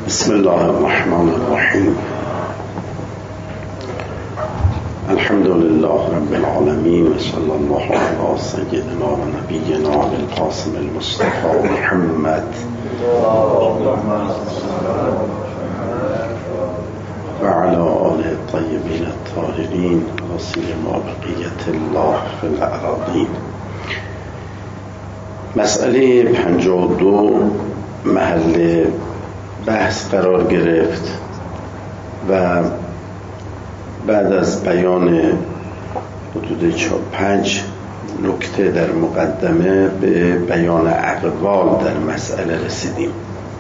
بسم الله الرحمن الرحیم. الحمد لله رب العالمین و صلی الله علی سیدنا و نبینا القاسم المصطفى محمد و علی آله الطیبین الطاهرین و سیما بقیت الله فی الاراضین. مسئله 52 محل بحث قرار گرفت و بعد از بیان حدود 5 نکته در مقدمه به بیان اقوال در مسئله رسیدیم.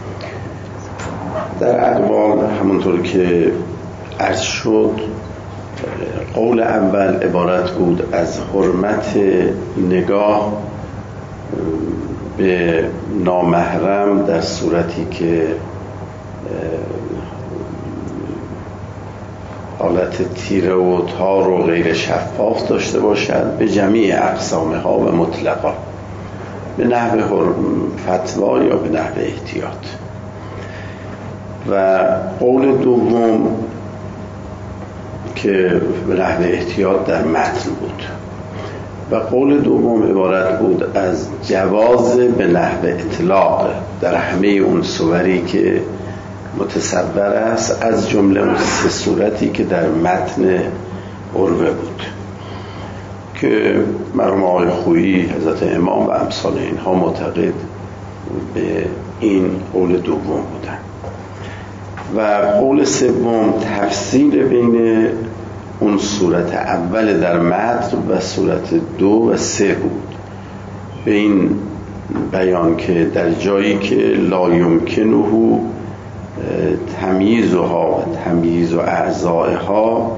در اقوال همونطور که عرض شد، قول اول عبارت بود از حرمت نگاه به نامحرم در صورتی که حالت تیره و تار و غیر شفاف داشته باشد به جمیع اقسامها و مطلقا، به نحو فتوا یا به نحو احتیاط. و قول دوم که به نحو احتیاط در متن بود و قول دوم عبارت بود از جواز به نحو اطلاق در همه اون صوری که متصور است، از جمله اون 3 صورتی که در متن عروه بود که مرحوم آقای خویی، حضرت امام و امثال اینها معتقد به این قول دوم بودن. و قول سوم تفصیل بین اون صورت اول در متن و صورت 2 و 3 بود، به این بیان که در جایی که لا یمکنه تمییزها و تمییز اعضائها،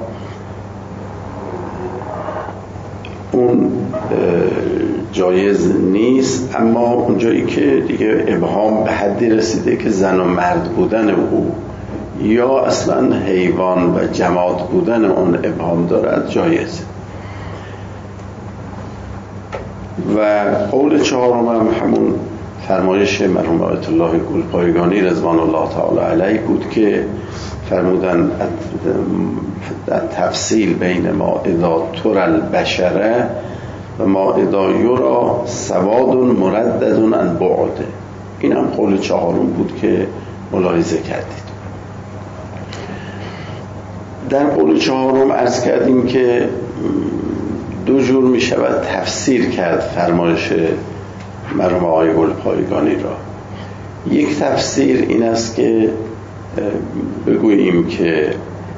اون جایز نیست، اما اون جایی که دیگه ابهام به حدی رسیده که زن و مرد بودن او یا اصلا حیوان و جماد بودن اون ابهام دارد، جایزه. و قول چهارم هم همون فرمایش مرحوم آیت الله گلپایگانی رضوان الله تعالی علیه بود که فرمودن تفصیل بین ما اذا تر البشره و ما اذا یرا سواد مردد عن بعد. این هم قول چهارم بود که ملاحظه کردید. در قول چهارم عرض کردیم که 2 جور می شود تفسیر کرد فرمایش مرحوم آقای گلپایگانی را. یک تفسیر این است که بگوییم که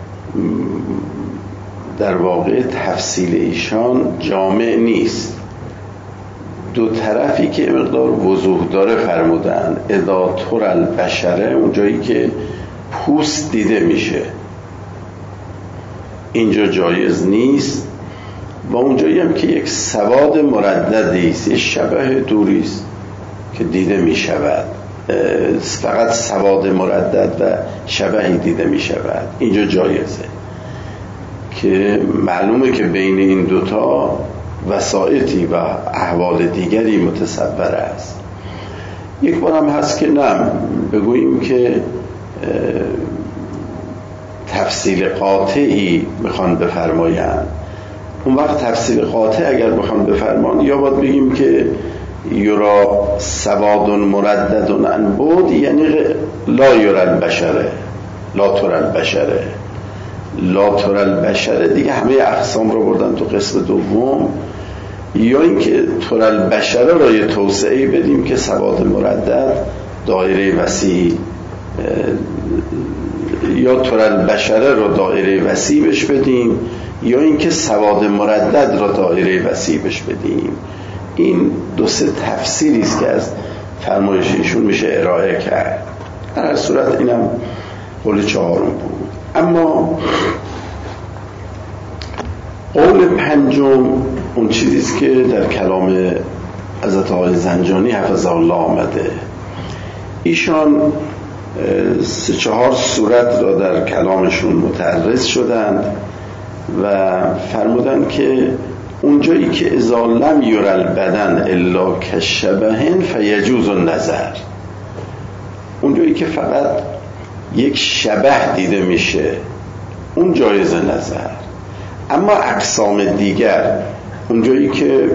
در واقع تفصیل ایشان جامع نیست، 2 طرفی که مقدار وضوح داره فرمودن. اذا تر البشره، اون جایی که پوست دیده میشه، اینجا جایز نیست. و اونجایی هم که یک سواد مرددی است، یک شبه دوری است که دیده می شود، فقط سواد مردد و شبهی دیده می شود، اینجا جایزه، که معلومه که بین این دوتا وسائطی و احوال دیگری متصور است. یک بار هم هست که نه، بگوییم که تفصیل قاطعی میخوان بفرمایند. اون وقت تفصیل قاطع اگر بخوان بفرمان، یا باید بگیم که یرا سواد مردد عن بعد، یعنی لا یرا البشره، لا تر البشره. لا تر البشره دیگه همه اقسام رو بردن تو قسم دوم. یا اینکه تر البشره را یه توسعه بدیم که سواد مردد دایره وسیع، یا تر البشره را دایره وسیع بش بدیم، یا اینکه سواد مردد را دایره وسیع بش بدیم. این 2-3 تفسیری است که از فرمایش ایشون میشه ارائه کرد. در هر صورت اینم قول چهارم بود. اما قول پنجم اون چیزی است که در کلام حضرت آقای زنجانی حفظه الله آمده. ایشان 3-4 صورت را در کلامشون متعرض شدند و فرمودن که اونجایی که اذا لم یرى البدن الا کشبه فیجوز النظر، اونجایی که فقط یک شبه دیده میشه اون جایز نظر. اما اقسام دیگر، اونجایی که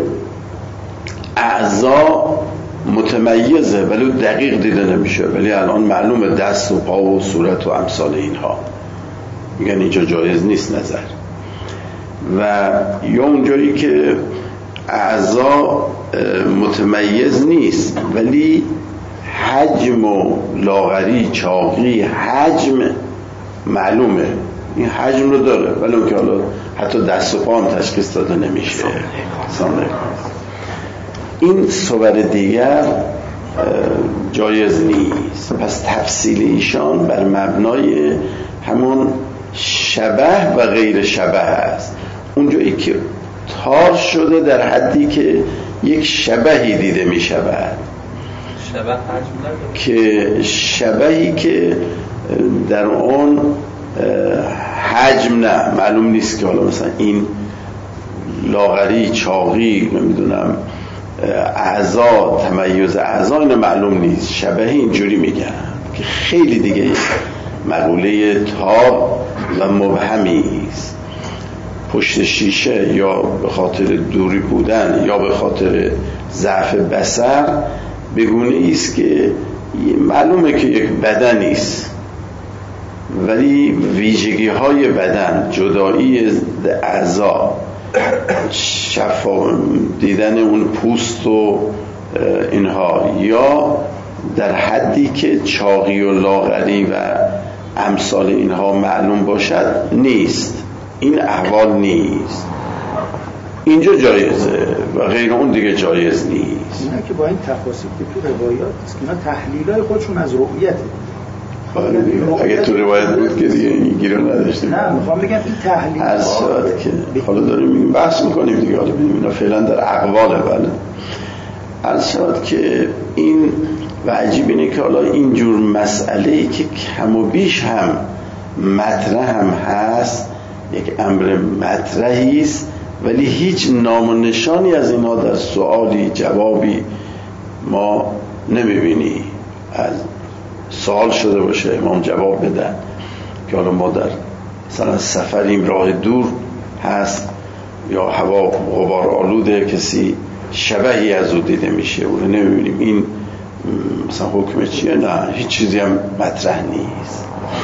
اعضا متمیزه ولی دقیق دیده نمیشه، ولی الان معلومه دست و پا و صورت و امثال اینها، میگن اینجا جایز نیست نظر. و یا اونجایی که اعضا متمیز نیست ولی حجم و لاغری، چاقی، حجم معلومه، این حجم رو داره ولی اون که حالا حتی دست و پا هم تشخیص داده نمیشه. این صور دیگر جایز نیست. پس تفصیل ایشان بر مبنای همون شبه و غیر شبه است. اونجایی که تار شده در حدی که یک شبهی دیده می شود، شبه که شبهی که در اون حجم نه معلوم نیست که حالا مثلا این لاغری، چاقی، نمیدونم اعضا، تمیز اعضا، اینو معلوم نیست. شبهی اینجوری میگن که خیلی دیگه مقوله تار و مبهمی است. پشت شیشه یا به خاطر دوری بودن یا به خاطر ضعف بصر بگونه است که معلومه که یک بدنی است، ولی ویژگی های بدن، جدایی اعضا، دیدن اون پوست و اینها، یا در حدی که چاقی و لاغری و امثال اینها معلوم باشد نیست. این احوال نیست. اینجا جایزه و غیر اون دیگه جایز نیست. اینا که با این تفاصیل که تو روایات است، اینا تحلیلای خودشون از رؤیته. اگه تو روایت بود که دیگه این گیرو نداشتیم. نه میخوام بگم این تحلیل از شاید که حالا داریم بحث میکنیم دیگه، حالا ببینیم اینا فعلا در اقواله. بله از شاید که این و عجیب اینه که حالا اینجور مسئله‌ای که کم و بیش هم مطرح هم هست، یک امر مطرحی است ولی هیچ نام و نشانی از اینها در سوالی جوابی ما نمیبینی. از سوال شده باشه امام جواب بدن که حالا ما در مثلا سفریم، راه دور هست یا هوا غبار آلوده، کسی شبهی از او دیده میشه اون نمیبینیم، این مثلا حکم چیه؟ نه هیچ چیزی هم مطرح نیست.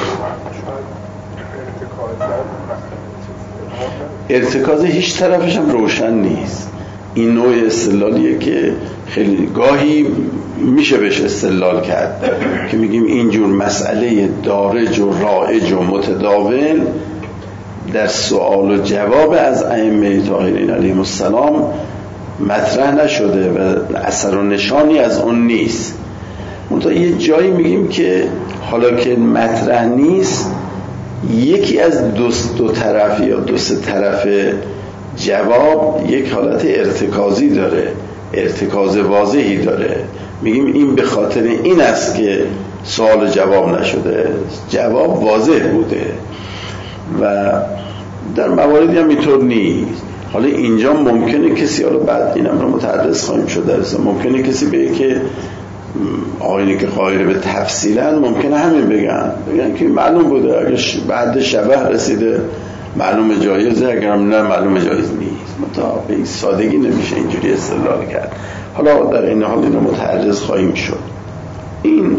ارتکاز هیچ طرفش هم روشن نیست. این نوع استدلالیه که خیلی گاهی میشه بهش استدلال کرد که میگیم اینجور مسئله دارج و رائج و متداول در سوال و جواب از ائمه طاهرین علیهم السلام مطرح نشده و اثر و نشانی از اون نیست. منتها یه جایی میگیم که حالا که مطرح نیست، یکی از دو طرف یا دو سه طرف جواب یک حالت ارتکازی داره، ارتکاز واضحی داره. میگیم این به خاطر این است که سوال جواب نشده، جواب واضح بوده و در مواردی هم اینطور نیست. حالا اینجا ممکنه کسی، حالا بعد اینم رو متعرض خواهیم شد، ممکنه کسی بگه که آقایونی که قائل به تفصیلا ممکنه همین بگن که معلوم بوده، اگه بعد شبه رسیده معلوم جایزه، اگرم نه معلوم جایز نیست. متا به این سادگی نمیشه اینجوری استدلال کرد. حالا در این حال اینو متعرض خواهیم شد. این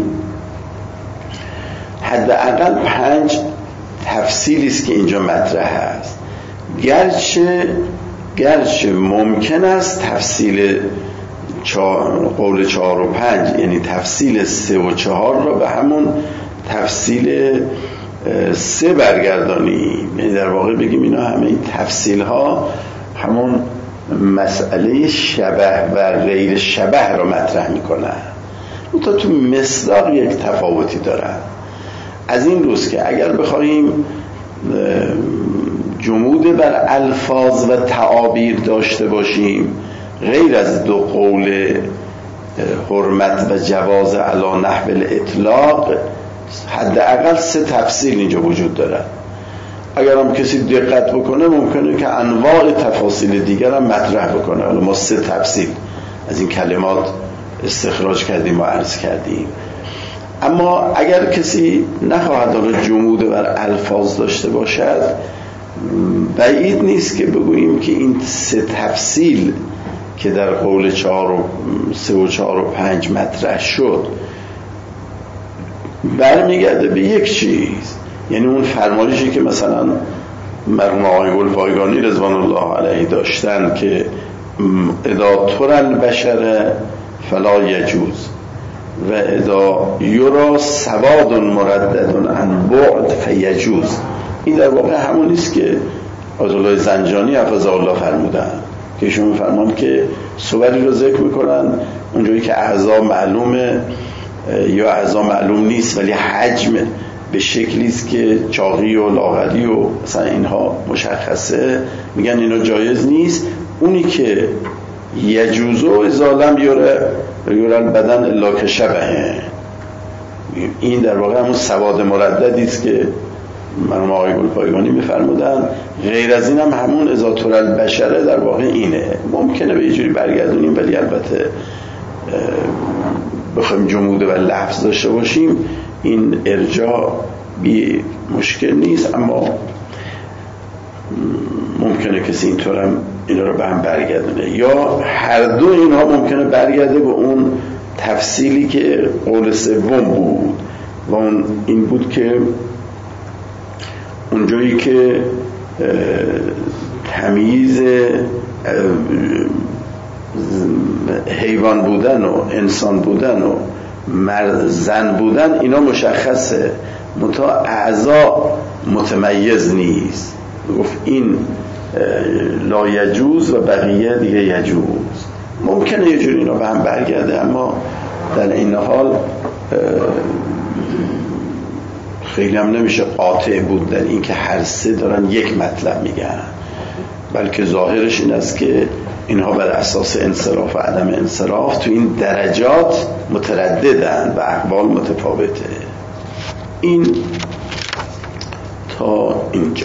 حداقل 5 تفصیلی است که اینجا مطرح است. گرچه ممکن است تفصیل قول 4 و 5 یعنی تفصیل 3 و 4 را به همون تفصیل 3 برگردانیم، یعنی در واقع بگیم اینا همه این تفصیل ها همون مسئله شبه و غیر شبه را مطرح میکنن. اون تو مصداق یک تفاوتی دارن. از این روز که اگر بخوایم جمود بر الفاظ و تعابیر داشته باشیم، غیر از 2 قول حرمت و جواز علی نحو الاطلاق، حداقل 3 تفصیل اینجا وجود داره. اگر هم کسی دقت بکنه ممکنه که انواع تفاصیل دیگر هم مطرح بکنه. حالا ما 3 تفصیل از این کلمات استخراج کردیم و عرض کردیم. اما اگر کسی نخواهد حالا جمود بر الفاظ داشته باشد، بعید نیست که بگوییم که این سه تفصیل که در قول 3 و 4 و 5 مطرح شد برمیگرده به یک چیز، یعنی اون فرمایشی که مثلا مرحوم آقای گلپایگانی رضوان الله علیه داشتن که اذا تر البشر فلا یجوز و اذا یرا سواد مردد عن بعد فیجوز. این در واقع همون نیست که آیت الله زنجانی حفظه الله فرمودن که ایشون فرمان که صوری رو ذکر میکنن اونجایی که اعضا معلومه یا اعضا معلوم نیست ولی حجم به شکلی است که چاقی و لاغری و مثلا اینها مشخصه، میگن اینا جایز نیست. اونی که یجوزو اذا لم یرى البدن الا کشبه، این در واقع همون سواد مرددی است که مرحوم آقای گلپایگانی میفرمودن. غیر از این هم همون اذا تر البشره در واقع اینه. ممکنه به یه جوری برگردونیم ولی البته بخوایم جمود و لفظ داشته باشیم این ارجاع بی مشکل نیست، اما ممکنه کسی اینطور هم اینا رو به هم برگردونه، یا هر دو اینها ممکنه برگرده به اون تفصیلی که قول سوم بود و اون این بود که اونجایی که تمییز حیوان بودن و انسان بودن و زن بودن اینا مشخصه، منتها اعضا متمیز نیست. گفت این لا یجوز و بقیه دیگه یجوز. ممکنه یه جوری اینا به هم برگرده، اما در این حال خیلی هم نمیشه قاطع بود در این که هر سه دارن یک مطلب میگن، بلکه ظاهرش این است که اینها بر اساس انصراف و عدم انصراف تو این درجات مترددن و اقوال متفاوته. این تا اینجا.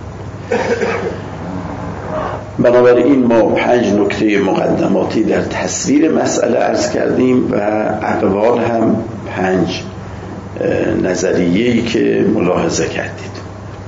بنابراین ما 5 نکته مقدماتی در تصویر مسئله عرض کردیم و اقوال هم 5 نظریه‌ای که ملاحظه کردید.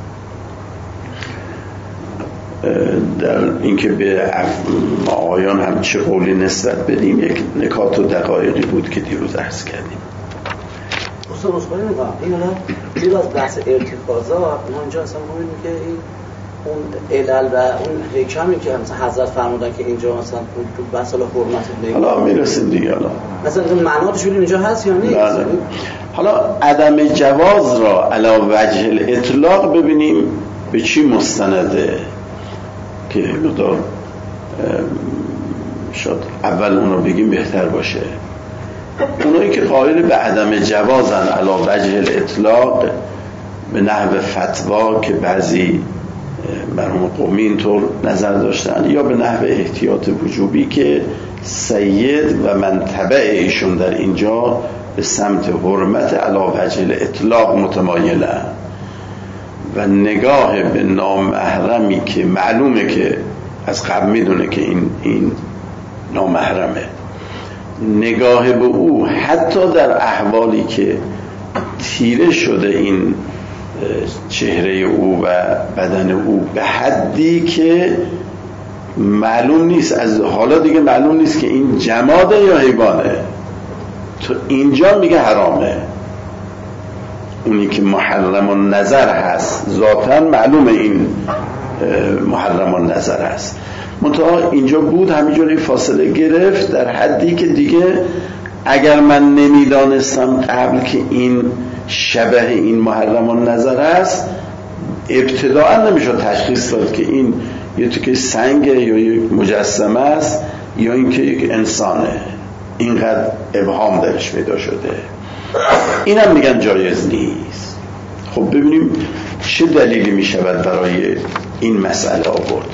در اینکه به آقایان هم چه قولی نسبت بدیم یک نکات و دقایقی بود که دیروز عرض کردیم. اصلا مصبری میکنم این الان از بحث ارتکازات ما اینجا اصلا می‌بینیم که اون علل و اون حکمی که مثلا حضرت فرمودن که اینجا مثلا تو بحث حرمت حالا میرسیم دیگه. حالا مثلا معناتش اینجا هست یا نیست؟ بله. حالا عدم جواز را علی وجه الاطلاق ببینیم به چی مستنده که مقدار شاید اول اونو بگیم بهتر باشه. اونایی که قائل به عدم جوازن علی وجه الاطلاق به نحو فتوا که بعضی مرحوم قومی اینطور نظر داشتن، یا به نحو احتیاط وجوبی که سید و من تبع ایشون در اینجا به سمت حرمت علی وجه الاطلاق متمایلن و نگاه به نامحرمی که معلومه که از قبل میدونه که این نامحرمه، نگاه به او حتی در احوالی که تیره شده این چهره او و بدن او به حدی که معلوم نیست، از حالا دیگه معلوم نیست که این جماده یا حیوانه، تو اینجا میگه حرامه. اونی که محرم النظر هست ذاتاً معلومه این محرم النظر هست، منتها اینجا بود همینجوری فاصله گرفت در حدی که دیگه اگر من نمیدانستم قبل که این شبه این محرم النظر است ابتداء نمیشد تشخیص داد که این یه تیکه سنگه یا یک مجسمه است یا اینکه یک انسانه، اینقدر ابهام درش پیدا شده. اینم میگن جایز نیست. خب ببینیم چه دلیلی میشود برای این مسئله آورد.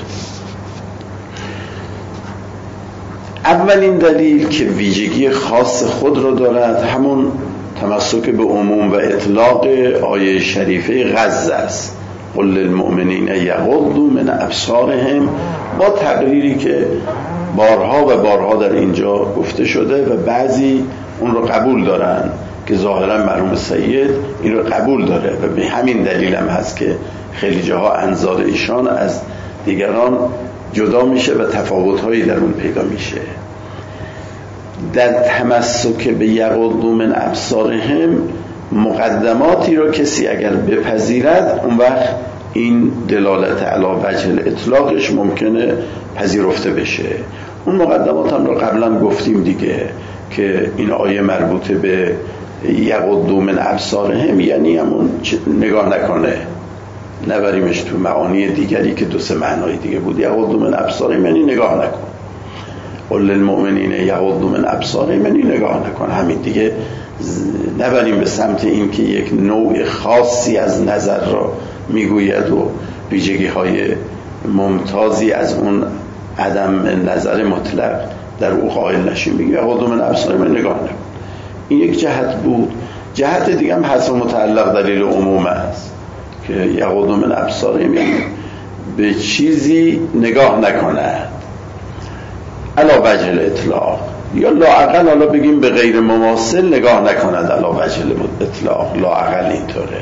اولین دلیل که ویژگی خاص خود را دارد همون تمسک به عموم و اطلاق آیه شریفه غض است. قل للمؤمنین یغضوا من ابصارهم، با تقریری که بارها و بارها در اینجا گفته شده و بعضی اون رو قبول دارن که ظاهرا مرحوم سید این رو قبول داره و به همین دلیل هم هست که خیلی جاها انظار ایشان از دیگران جدا میشه و تفاوت‌هایی در اون پیدا میشه. در تمسک به یغضوا من ابصارهم مقدماتی رو کسی اگر بپذیرد اون وقت این دلالت علی وجه الاطلاقش ممکنه پذیرفته بشه. اون مقدمات هم رو قبلا گفتیم دیگه که این آیه مربوطه به یغضوا من ابصارهم یعنی همون نگاه نکنه، نبریمش تو معانی دیگری که 2-3 معنای دیگه بود. یغضوا من ابصارهم یعنی نگاه نکن، قل للمؤمنین یغضوا من ابصارهم یعنی نگاه نکن. همین دیگه نبریم به سمت این که یک نوع خاصی از نظر را میگوید و ویژگی های ممتازی از اون عدم نظر مطلق در او قائل نشیم. میگه یغضوا من ابصارهم نگاه نکن. این یک جهت بود. جهت دیگه هم حذف متعلق دلیل عموم است که یغضوا من ابصارهم یعنی به چیزی نگاه نکند علی وجه الاطلاق، یا لااقل حالا بگیم به غیر مماثل نگاه نکند علی وجه الاطلاق، لااقل اینطوره.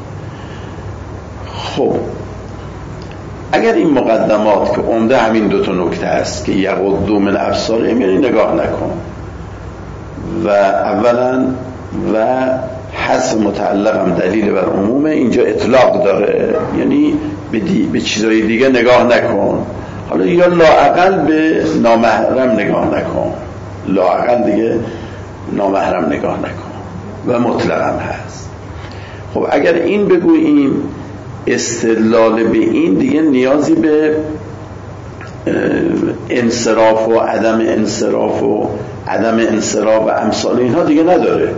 خب اگر این مقدمات که عمده همین 2 نکته است که یغضوا من ابصارهم یعنی نگاه نکن و اولا و حذف متعلق هم دلیل بر عمومه، اینجا اطلاق داره یعنی به چیزای دیگه نگاه نکن، حالا یا لااقل به نامحرم نگاه نکن، لااقل دیگه نامحرم نگاه نکن و مطلق هم هست. خب اگر این بگوییم استدلال به این دیگه نیازی به انصراف و عدم انصراف و عدم انصراف و امثال اینها دیگه نداره.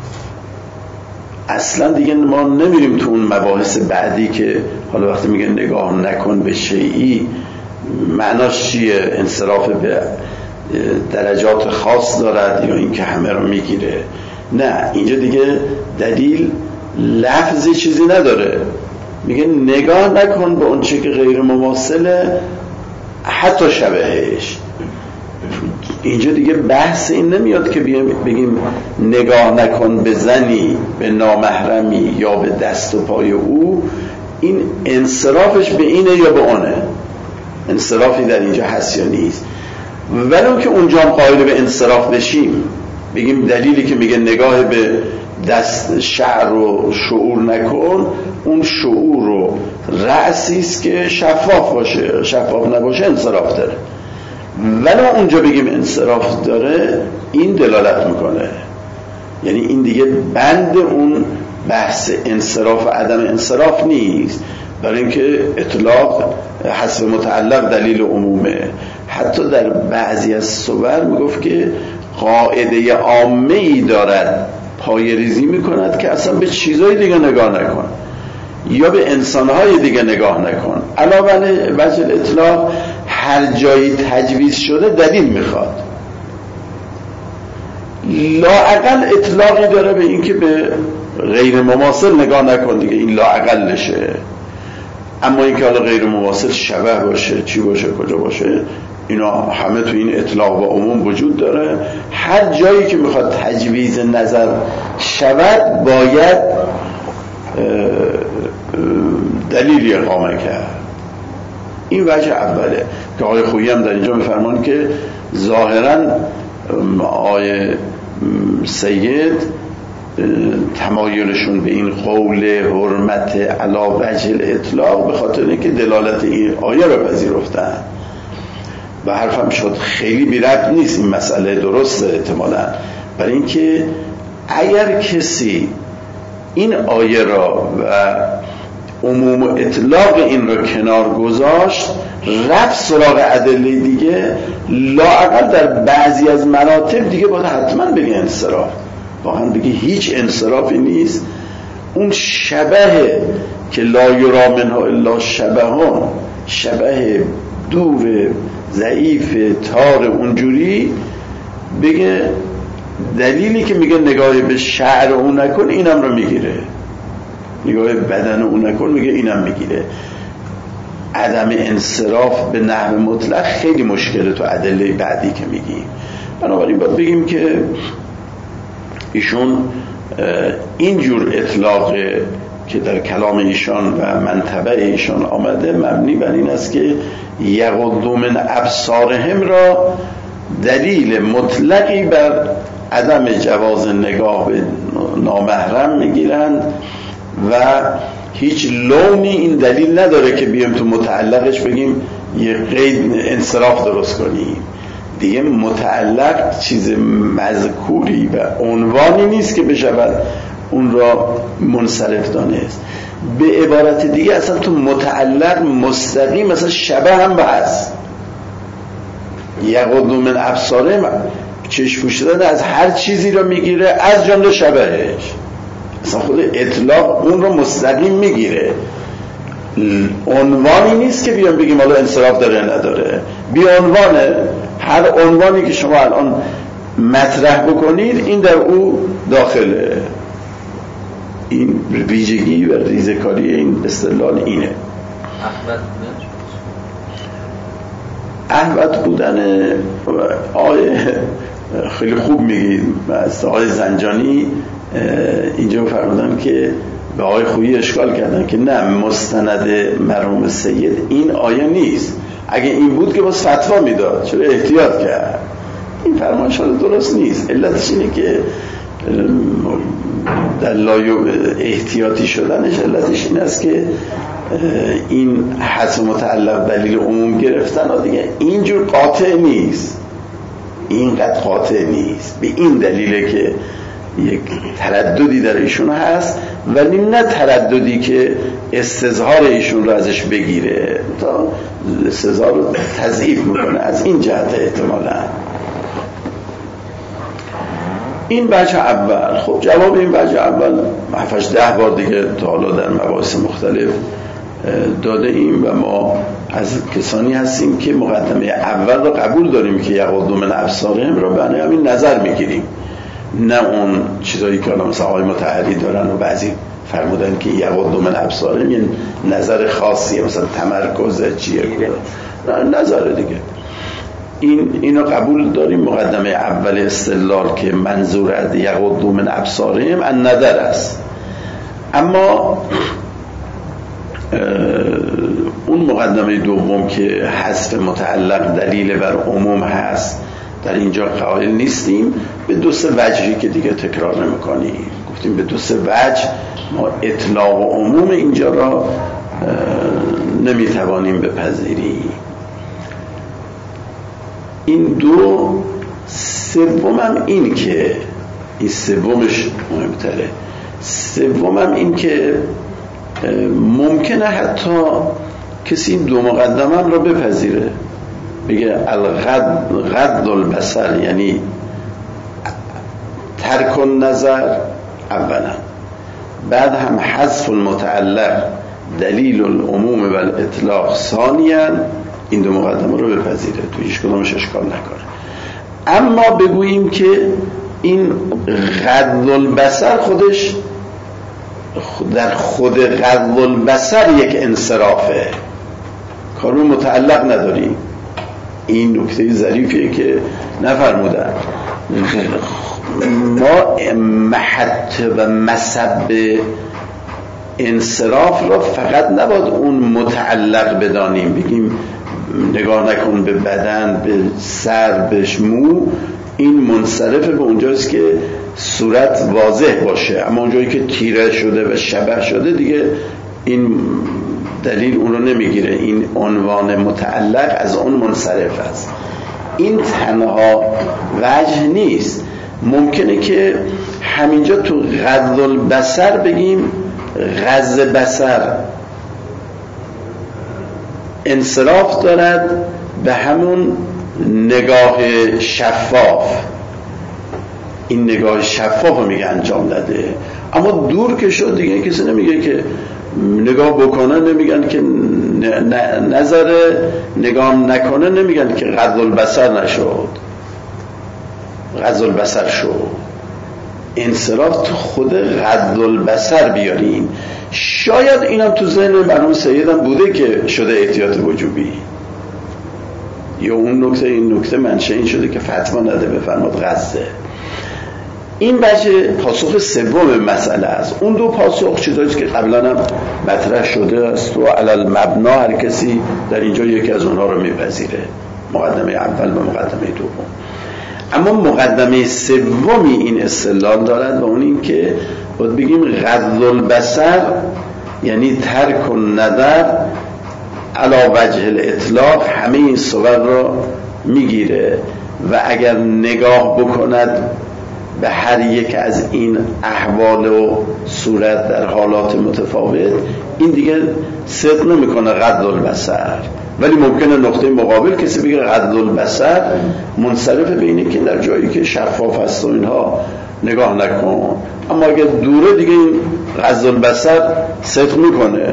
اصلا دیگه ما نمیریم تو اون مباحث بعدی که حالا وقتی میگه نگاه نکن به شیئی معناش چیه، انصراف به درجات خاص دارد یا اینکه همه رو میگیره. نه، اینجا دیگه دلیل لفظی چیزی نداره، میگه نگاه نکن به اون چیزی که غیر مماثله حتی شبهش. اینجا دیگه بحث این نمیاد که بگیم نگاه نکن به زنی، به نامحرمی یا به دست و پای او، این انصرافش به اینه یا به اونه، انصرافی در اینجا هست یا نیست. ولو که اونجا هم قائل به انصراف بشیم، بگیم دلیلی که میگه نگاه به دست شعر و شعور نکن، اون شعور و رأسی است که شفاف باشه، شفاف نباشه انصراف داره. ولو اونجا بگیم انصراف داره، این دلالت میکنه، یعنی این دیگه بند اون بحث انصراف و عدم انصراف نیست، برای اینکه اطلاق حذف متعلق دلیل عمومه. حتی در بعضی از صور میگفت که قاعده عامه‌ای دارد پای ریزی میکند که اصلا به چیزهای دیگه نگاه نکن یا به انسانهای دیگه نگاه نکن. علاوه وجه الاطلاق هر جایی تجویز شده دلیل میخواد، لااقل اطلاقی داره به این که به غیر مماثل نگاه نکن دیگه، این لااقلشه. اما این که حالا غیر مماثل شبه باشه، چی باشه، کجا باشه، اینا همه تو این اطلاق و عموم وجود داره. هر جایی که میخواد تجویز نظر شود باید دلیلی اقامه کرد. این وجه اوله که آقای خویی هم در اینجا میفرمان که ظاهرا آقای سید تمایلشون به این قول حرمت علی وجه الاطلاق به خاطر اینکه دلالت این آیه رو پذیرفتن و حرفم شد خیلی بی ربط نیست این مسئله، درسته احتمالاً، برای اینکه اگر کسی این آیه را و عموم و اطلاق این را کنار گذاشت رفت سراغ ادله دیگه، لااقل در بعضی از مراتب دیگه باید حتما بگه انصراف، واقعا بگه هیچ انصرافی نیست. اون شبه که لا یرا منها الا شبهان، شبه دور ضعیف تار اونجوری، بگه دلیلی که میگه نگاه به شعر اون نکن اینم رو میگیره، نگاه بدن اون نکن میگه اینم میگیره. عدم انصراف به نحو مطلق خیلی مشکله تو ادله بعدی که میگیم. بنابراین باید بگیم که ایشون اینجور اطلاق که در کلام ایشان و منطبع ایشان آمده مبنی بر این است که یغضوا من ابصارهم را دلیل مطلقی بر عدم جواز نگاه به نامحرم میگیرند و هیچ لونی این دلیل نداره که بیام تو متعلقش بگیم یه قید انصراف درست کنیم. دیگه متعلق چیز مذکوری و عنوانی نیست که بشود اون را منصرف دانست. به عبارت دیگه اصلا تو متعلق مستقیم مثلا شبه هم هست. یغضوا من ابصارهم چشم پوشیدن از هر چیزی را میگیره از جمله شبهش. اصلا خود اطلاق اون رو مستقیم میگیره، عنوانی نیست که بیان بگیم حالا انصراف داره نداره. بی عنوانه، هر عنوانی که شما الان مطرح بکنید این در او داخله. این ویژگی و ریزکاری این استدلال اینه. احمد بودن آیه خیلی خوب میگید از آقای زنجانی اینجا فرمودن که به آقای خویی اشکال کردن که نه، مستند مرحوم سید این آیه نیست. اگه این بود که باز فتوا میداد، چرا احتیاط کرد؟ این فرمایش درست نیست. علتش اینه که در احتیاطی شدنش علتش این است که این حذف متعلق دلیل عموم گرفتن دیگه اینجور قاطع نیست، اینقدر قاطع نیست. به این دلیله که یک ترددی در ایشون هست، ولی نه ترددی که استظهار ایشون رو ازش بگیره، تا استظهار رو تضعیف میکنه. از این جهت احتمالا این وجه اول. خب جواب این وجه اول 7-10 بار دیگه تا حالا در مباحث مختلف داده ایم و ما از کسانی هستیم که مقدمه اول رو قبول داریم که یغضوا من ابصارهم رو برای همین نظر میگیریم، نه اون چیزایی که مثلا آقای مطهری دارن و بعضی فرمودن که یغضوا من ابصارهم یه نظر خاصیه، مثلا تمرکز چیه، نظر دیگه. اینو قبول داریم. مقدمه اول استدلال که منظور از یغضوا من ابصارهم النظر است. اما اون مقدمه دوم که حذف متعلق دلیل بر عموم هست، در اینجا قائل نیستیم. به 2-3 وجهی که دیگه تکرار نمی‌کنیم گفتیم به 2-3 وجه ما اطلاق و عموم اینجا را نمیتوانیم بپذیریم. این دو. سومم این که این سومش مهمتره. سومم این که ممکنه حتی کسی این دو مقدمه را بپذیره، بگه غض البصر یعنی ترک النظر اولا، بعد هم حذف المتعلق دلیل العموم و الاطلاق ثانیا، این دو مقدمه رو بپذیره، تو هیچ کدومش اشکال نکنه. اما بگوییم که این غض البصر خودش در خود غض البصر یک انصرافه، کارو متعلق نداریم. این نکته ظریفیه که نفرمودن. ما محط و مسب انصراف را فقط نباید اون متعلق بدانیم، بگیم نگاه نکن به بدن، به سر، به مو، این منصرفه به اونجاست که صورت واضح باشه، اما اونجایی که تیره شده و شبه شده دیگه این دلیل اون رو نمیگیره. این عنوان متعلق از اون منصرف است. این تنها وجه نیست. ممکنه که همینجا تو غض البصر بگیم غض بصر انصراف دارد به همون نگاه شفاف. این نگاه شفاف رو میگه انجام داده، اما دور که شد دیگه کسی نمیگه که نگاه بکنه، نمیگن که نظر نگاه نکنه، نمیگن که غض البصر نشد، غض البصر شد. انصراف تو خود غض البصر بیاریم. شاید اینم تو ذهن مرحوم سیدم بوده که شده احتیاط وجوبی، یا اون نکته این نکته منشه این شده که فتوا نده بفرماد غضه. این بچه پاسخ سوم مسئله است. اون دو پاسخ چیزایی که قبلا هم مطرح شده است و علل مبنا هر کسی در اینجا یکی از اونها رو میپذیره، مقدمه اول و مقدمه دوم. اما مقدمه سومی این استدلال دارد و اون این که باید بگیم غض البصر یعنی ترک النظر علی وجه الاطلاق همه این صور را میگیره و اگر نگاه بکند به هر یک از این احوال و صورت در حالات متفاوت، این دیگه صدق نمیکنه غض البصر. ولی ممکنه نقطه مقابل کسی بگه غض البصر منصرف به اینه که در جایی که شفاف است و اینها نگاه نکن، اما اگر دوره دیگه این غض البصر صدق میکنه،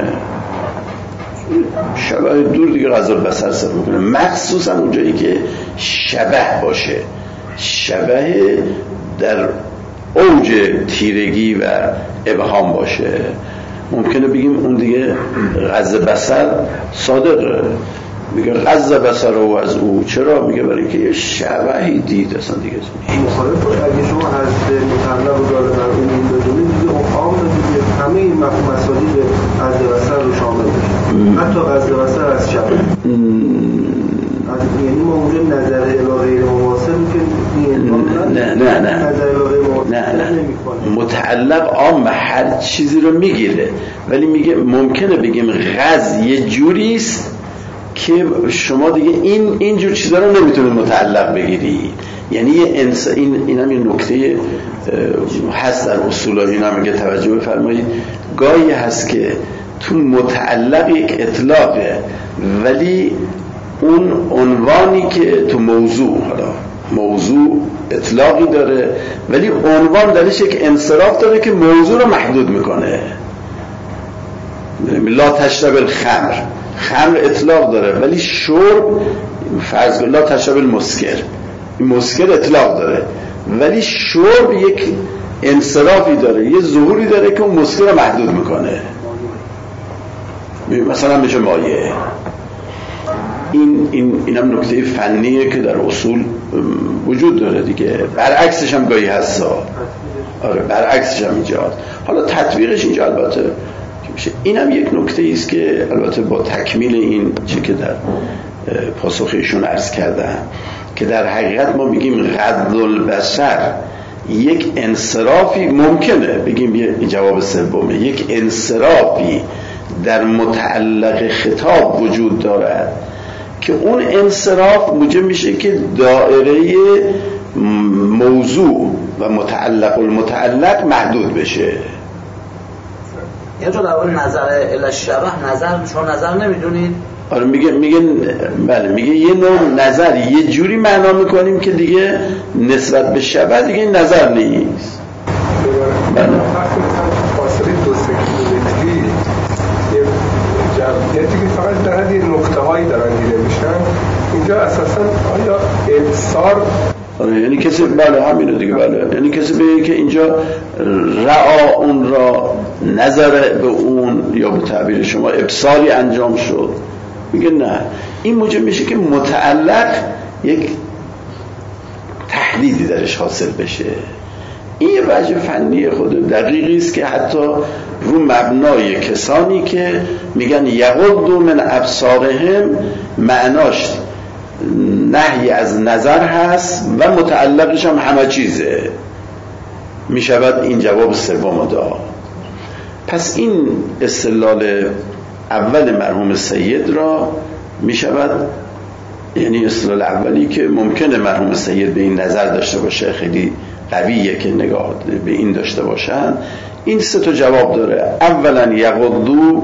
شبه دور دیگه غض البصر صدق میکنه، مخصوصا اونجایی که شبه باشه، شبه در اوج تیرگی و ابهام باشه، ممکنه بگیم اون دیگه غض بصر صادقه. میگه غض بصر او از او، چرا؟ میگه برای اینکه یه شبهی دید اصلا دیگه مخالف اگه شما از مطلق و داره در این بدونید دیگه عام دیگه همه این مسائل غض بصر رو شامل میشه، حتی غض بصر از شبه. یعنی ما اونجا نظر الهی مماثل که نه نظر الهی مماثل نمی‌کنه. متعلق عام هر چیزی رو میگیره، ولی میگه ممکنه بگیم غض یه جوری است که شما دیگه این جور چیزا رو نمیتونید متعلق بگیری. یعنی این هم یه نکته هست در اصول این هم میگه توجه بفرمایید، گاهی هست که تو متعلق یک اطلاقه ولی اون عنوانی که تو موضوع اطلاقی داره ولی عنوان درش یک انصراف داره که موضوع رو محدود میکنه. لا تشرب الخمر، خمر اطلاق داره ولی شرب فرض لا تشرب المسکر، این مسکر اطلاق داره ولی شرب یک انصرافی داره، یه ظهوری داره که اون مسکر رو محدود میکنه، مثلا میشه مایه. این هم نکته فنیه که در اصول وجود داره دیگه. برعکسش هم گاهی هست. آره برعکسش هم اینجا. حالا تطبیقش اینجا البته میشه. این هم یک نکته است که البته با تکمیل این چه که در پاسخ ایشون عرض کردم که در حقیقت ما میگیم غض البصر یک انصرافی ممکنه، بگیم یه جواب سومه، یک انصرافی در متعلق خطاب وجود دارد که اون انصراف موجب میشه که دائره موضوع و متعلق المتعلق محدود بشه. یه جور در نظر الاشبه نظر شما نظر نمیدونید؟ آره میگه بله، میگه یه نوع نظر یه جوری معنا میکنیم که دیگه نسبت به شبه دیگه این نظر نیست. بله فاصله 2 کیلومتری جمعیتی که فقط در حد نقطه هایی دارن دیده میشن، اینجا اساسا آیا ابصار آره یعنی کسی بله همینه دیگه، بله یعنی کسی بگه که اینجا رعا اون را نظر به اون یا به تعبیر شما ابصاری انجام شد، میگه نه، این موجب میشه که متعلق یک تحدیدی درش حاصل بشه. این یه وجه فنی خود دقیقی است که حتی رو مبنای کسانی که میگن یغضوا من ابصارهم معناش نهی از نظر هست و متعلقش هم همه چیزه، میشود این جواب سوم داد. پس این استدلال اول مرحوم سید را میشود، یعنی استدلال اولی که ممکنه مرحوم سید به این نظر داشته باشه، خیلی قویه که نگاه به این داشته باشن، این 3 جواب داره. اولا یغضوا،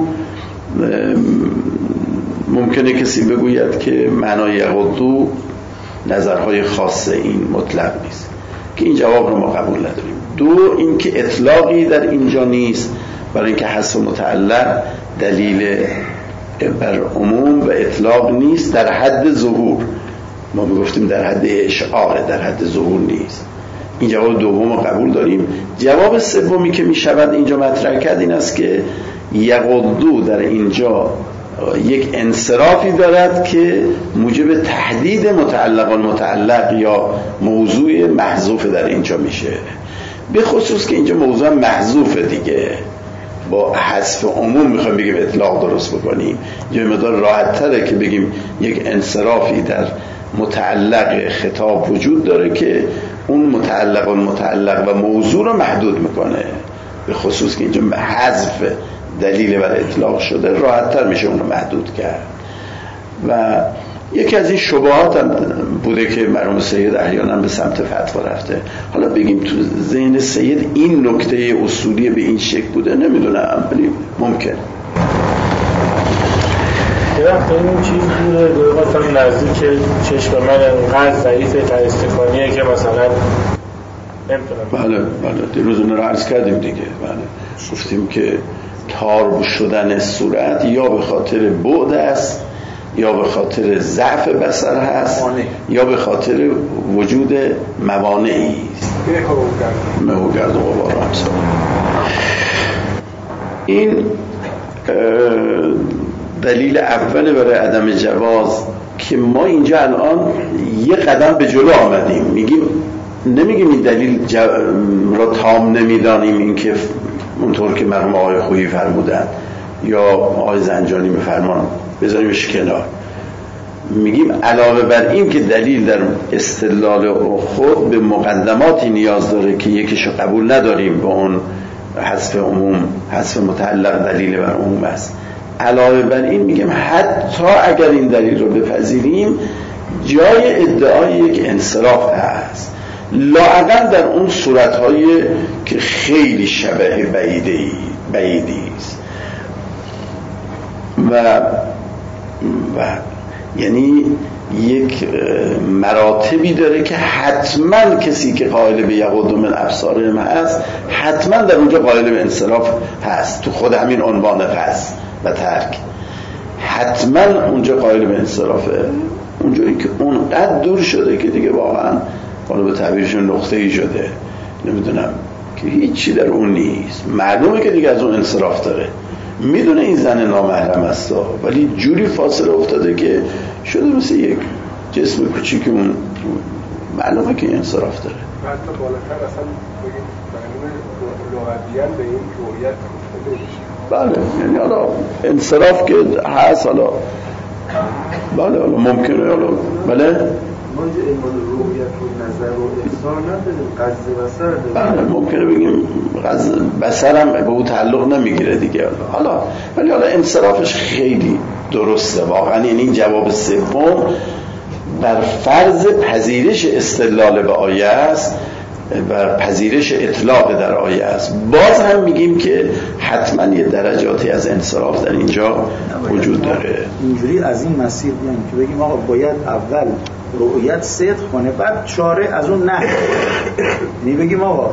ممکنه کسی بگوید که معنای یغضوا نظرهای خاصه این مطلق نیست، که این جواب رو ما قبول نداریم. 2 اینکه اطلاقی در اینجا نیست، برای اینکه حذف متعلق دلیل بر عموم و اطلاق نیست در حد ظهور، ما میگفتیم در حد اشعار، در حد ظهور نیست. این جواب دوم رو قبول داریم. جواب سومی که میشود اینجا مطرح کرد این است که یغضوا در اینجا یک انصرافی دارد که موجب تحدید متعلق المتعلق یا موضوع محذوف در اینجا میشه. به خصوص که اینجا موضوع محذوفه دیگه، با حذف عموم میخوایم بگیم اطلاق درست بکنیم. یه مقدار راحت تره که بگیم یک انصرافی در متعلق خطاب وجود داره که اون متعلق و موضوع رو محدود میکنه، به خصوص که اینجا حذف دلیل بر اطلاق شده، راحت تر میشه اون رو محدود کرد. و یکی از این شبهات هم بوده که مرحوم سید احیانا به سمت فتوا رفته. حالا بگیم تو ذهن سید این نکته اصولی به این شکل بوده، نمیدونم، ولی ممکن. یه وقت این چیز بوده گویقاتم نزدیک چشم من انقدر ضعیفه تا استکانیه که مثلا بله نمیتونم. دیروز اون رو عرض کردیم دیگه. بله گفتیم که تار شدن صورت یا به خاطر بعد است، یا به خاطر ضعف بصر هست، یا به خاطر وجود موانعی است. مهوگرد و غبار و امثال. این دلیل اوله برای عدم جواز که ما اینجا الان یه قدم به جلو آمدیم. نمیگیم این دلیل را تام نمیدانیم، این که اونطور که مرحوم آقای خویی فرمودن یا آقای زنجانی میفرمان بذاریمش کنار. میگیم علاوه بر این که دلیل در استدلال خود به مقدماتی نیاز داره که یکیشو قبول نداریم، به اون حذف عموم، حذف متعلق دلیل بر عموم است. علاوه بر این میگیم حتی اگر این دلیل رو بپذیریم جای ادعای یک انصراف هست، لااقل در اون صورت‌هایی که خیلی شبه بعیدی است و یعنی یک مراتبی داره که حتما کسی که قائل به یغض من ابصارهم هست حتما در اونجا قائل به انصراف هست. تو خود همین عنوان قصد و ترک حتما اونجا قائل به انصرافه. اونجایی که اونقدر دور شده که دیگه واقعا حالا به تعبیرشون نقطه‌ای شده، نمیدونم که هیچی در اون نیست، معلومه که دیگه از اون انصراف داره، میدونه این زن نامحرم است ولی جوری فاصله افتاده که شده مثل یک جسم کوچیک، اون معلومه که انصراف داره. حتی بالاتر اصلا بگیم معلومه لغویاً به این رویت بله، یعنی حالا انصراف که هست، حالا بله، حالا ممکنه، حالا بله ما اینجا اعمال رویت و نظر و احسان نداریم، قصد بصر داریم. بله ممکنه بگیم قصد بصرم به او تعلق نمیگیره دیگه. حالا ولی حالا انصرافش خیلی درسته واقعا. یعنی این جواب سوم بر فرض پذیرش استدلال به آیه است، بر پذیرش اطلاق در آیه است. باز هم میگیم که حتما یه درجاتی از انصراف در اینجا وجود داره. اینجوری از این مسیر بیایم که بگیم آقا باید اول رؤیت صدق کنه بعد چاره از اون نه، یعنی بگیم آقا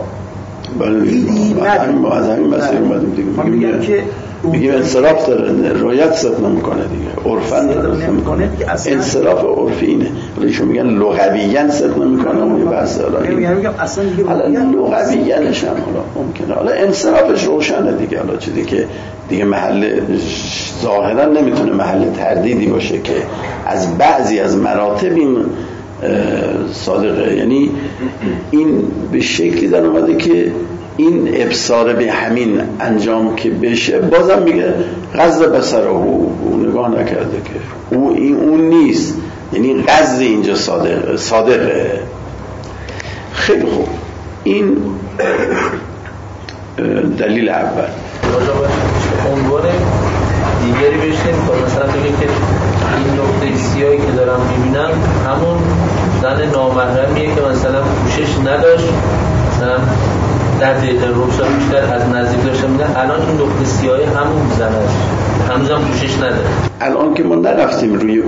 ما از همین مسیر اومدیم دیگه. میگیم انصراف داره، رؤیت صدق نمیکنه دیگه، عرفاً نمیکنه، انصراف عرفی اینه. ولی ایشون میگن لغویاً صدق نمیکنه، اون بحث میگم اصلا لغویاًش هم حالا ممکنه، حالا انصرافش روشنه دیگه. حالا چیزی که دیگه محل ظاهرا نمیتونه محل تردیدی باشه که از بعضی از مراتب این صادقه. یعنی این به شکلی در اومده که این ابصار به همین انجام که بشه، بازم میگه قصد بصره او نگاه نکرده که اون نیست، یعنی قصد اینجا صادقه. خیلی خوب، این دلیل اول. عنوان دیگری بشتیم که مثلا بگیم که این نقطه سیاهی که دارم میبینم همون زن نامحرمیه که مثلا پوشش نداشت، مثلا در دقیقه روشا بیشتر از نزدیک داشتم میدن، الان این نقطه سیاهی همون زن است، هنوزم پوشش نداره. الان که ما نرفتیم روی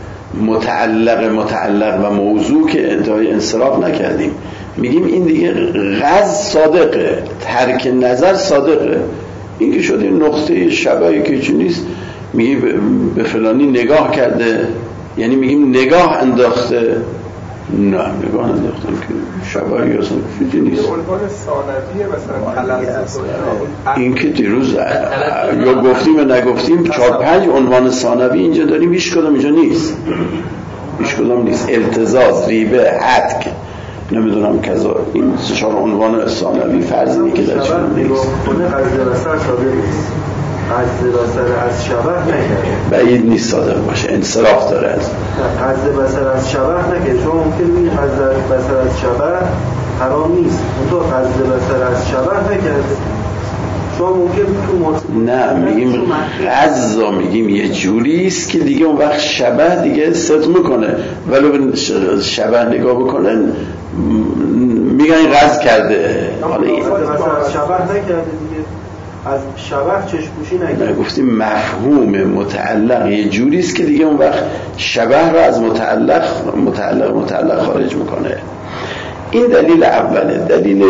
متعلق و موضوع که انتهای انصراف نکردیم، میگیم این دیگه غض صادقه، ترک نظر صادقه. این که شد این نقطه شبهی که چی نیست، میگی به فلانی نگاه کرده، یعنی میگیم نگاه انداخته، نه نگاه انداختم که شبهی اصلا چیزی نیست. عنوان ثانویه مثلا این که دیروز یا گفتیم یا نگفتیم 4-5 عنوان ثانوی اینجا داریم، هیچ کدام اینجا نیست، هیچ کدام نیست. التزاز، ریبه، حدک، نمیدونم کذا. این 3-4 عنوان ثانوی فرضی که در چون نیست. قصد بصر صادق نیست. قصد بصر از شبه نکرده. بعید نیست صادق باشه، انصراف داره از قصد بصر از شبه نکرده. شما ممکن میگید قصد بصر از شبه حرام نیست، اون تو قصد بصر از شبه نکرده. شما ممکن تو نه میگیم غضا، میگیم یه جوری است که دیگه اون وقت شبه دیگه صدق میکنه، ولو به شبه نگاه بکنن میگن این غض کرده. حالا این از شبه نکرده دیگه، از شبه چشم‌پوشی نکرده. گفتیم مفهوم متعلق یه جوری است که دیگه اون وقت شبه رو از متعلق خارج میکنه. این دلیل اوله. دلیل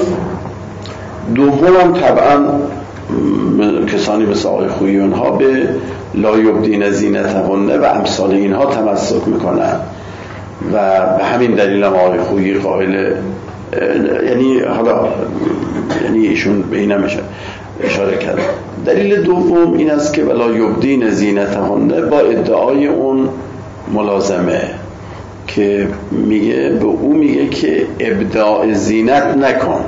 دوم هم طبعا کسانی مثل آقای خویی اونها به لا یبدین زینتهن و امثال اینها تمسک میکنن و به همین دلیل هم آقای خویی قائل، یعنی ایشون به اینم اشاره کرد. دلیل دوم این است که ولا یبدین زینتهن با ادعای اون ملازمه که میگه که ابداع زینت نکن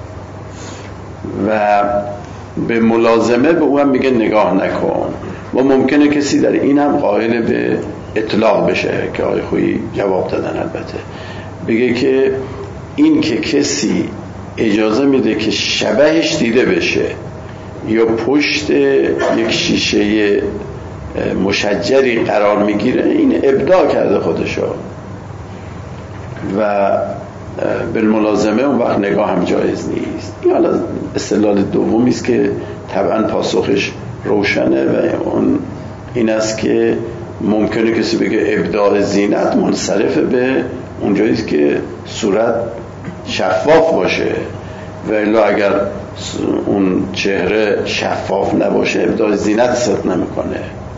و به ملازمه به او هم میگه نگاه نکن و ممکنه کسی در این هم قائل به اطلاق بشه که آقای خویی جواب دادن. البته بگه که این که کسی اجازه میده که شبهش دیده بشه یا پشت یک شیشه مشجری قرار میگیره، این ابداع کرده خودشو و بالملازمه اون وقت نگاه هم جایز نیست. این حالا استدلال دومی است که طبعا پاسخش روشنه و اون این است که ممکنه کسی بگه ابداع زینت منصرف به اونجایی است که صورت شفاف باشه و الا اگر اون چهره شفاف نباشه ابداع زینت صدق نمیکنه.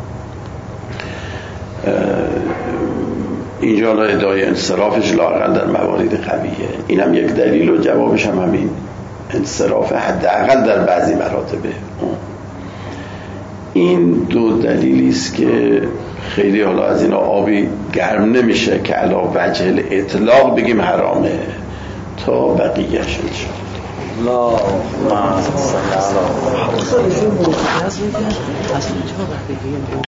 اینجا ادعای انصرافش لااقل در موارد قویه. این هم یک دلیل و جوابش هم همین انصراف حداقل در بعضی مراتبه. این دو دلیلی است که خیلی حالا از اینا آبی گرم نمیشه که علی وجه الاطلاق بگیم حرامه تا بقیه‌اش انشاءالله. لا